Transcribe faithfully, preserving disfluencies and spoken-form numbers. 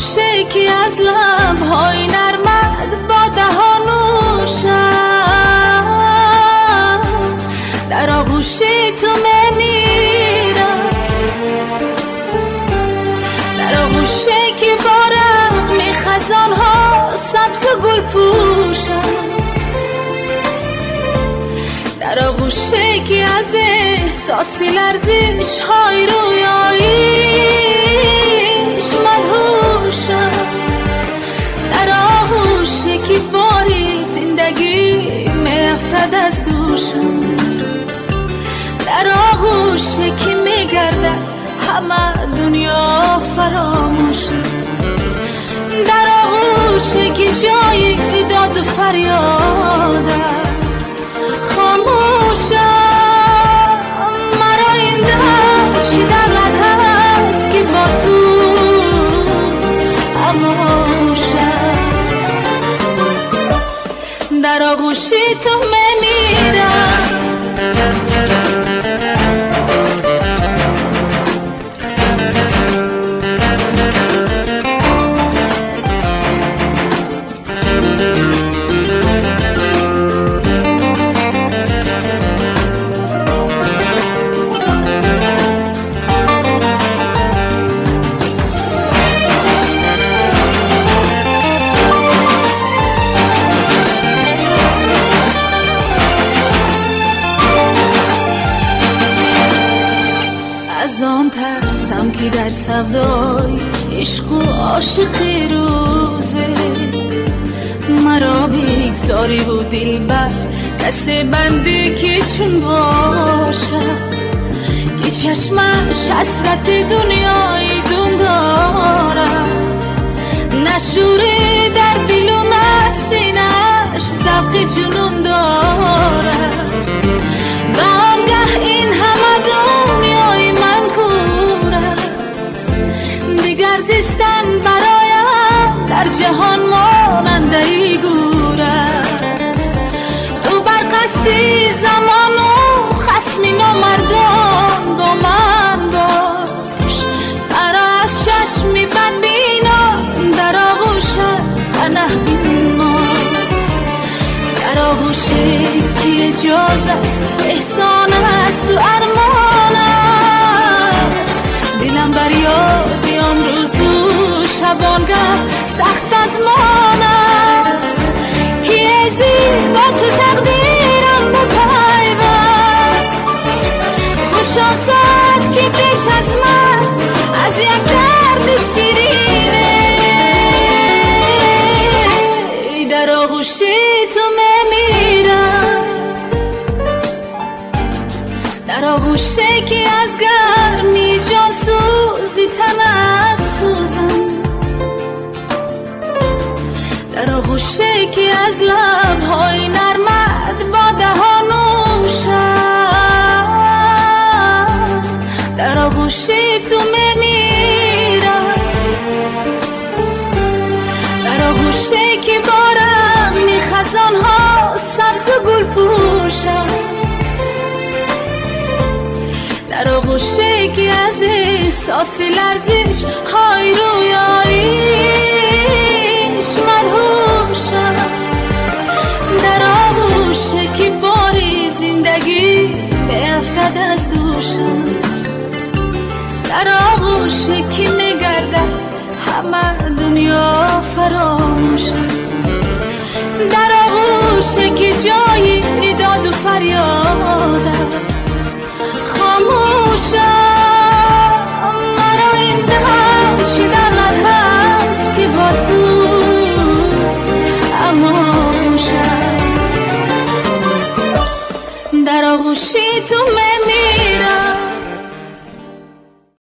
آغوشه که از لبهای نرمت با دهانوشم، در آغوشه تو میمیرم، در آغوشه که با رغم خزانها سبز و گل پوشم، در آغوشه که از احساسی لرزش های رویاییش مدهوشم، در آغوشه که باری زندگی میافتد از دوشم، در آغوشه که میگردد همه دنیا فراموشم، در آغوشه که جای داد و فریاد است خاموشم. مرا این دل چی دردت هست که با تو اموشم، در آغوش تو میمیرم. از آن ترسم که در سودای عشق و عاشقی روزه مرا بگذاری و دل بر دست بنده که چون باشم، که چشمش حسرت دنیای دون دارم، نشوره در دل و نسینش ذوق جنون دارم. و آنگه این همه دنیای من کور است، دیگر زیستن برایم در جهان ماننده ای گور است. تو بر قصدی زمان و خصمی نامردان با من باش، مرا از چشمی بدبینان در آغوشت پناه بیمار، در آغوشه که اجاز است احسان است و ارمان است. دلم بر یاد آن روز و شبانگه سخت از مان است، که ازی با تو تقدیرم بپیوست. خوشا ساعت که پیش از من از یک درد شیرینه، در آغوش تو میمیرم، در آغوشه که از گرمی جاسوزی تنت سوزم، در آغوشه که از لبهای نرمت با دهانوشم، در آغوشه تو میمیرم، در آغوشه که با رغم خزانها سبز و گل پوشم، در آغوشه که از احساس لرزش های رویاییش مدهوشم، در آغوشه که باری زندگی میافتد از دوشم، در آغوشه که میگردد همه دنیا فراموشم، در آغوشه که جای داد و فریاد است خاموشم. مرا این دل چی دردت هست که با تو اموشم، در آغوش تو